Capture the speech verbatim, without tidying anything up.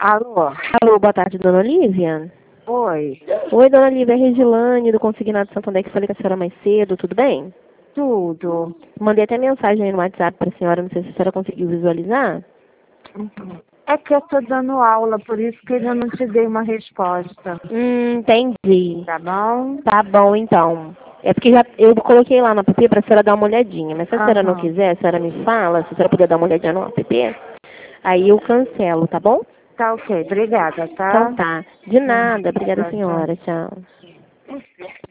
Alô? Alô, boa tarde, dona Olívia. Oi. Oi, dona Olívia, é Regilane, do Consignado Santander, que falei com a senhora mais cedo, tudo bem? Tudo. Mandei até mensagem aí no WhatsApp para a senhora, não sei se a senhora conseguiu visualizar. É que eu tô dando aula, por isso que eu não te dei uma resposta. Hum, entendi. Tá bom? Tá bom, então. É porque já, eu coloquei lá no app para a senhora dar uma olhadinha, mas se a senhora não Aham. quiser, a senhora me fala, se a senhora puder dar uma olhadinha no app, aí eu cancelo, tá bom? Tá ok. Obrigada, tá? Então tá. De Tá. nada. Obrigada, Tchau, tchau. senhora. Tchau.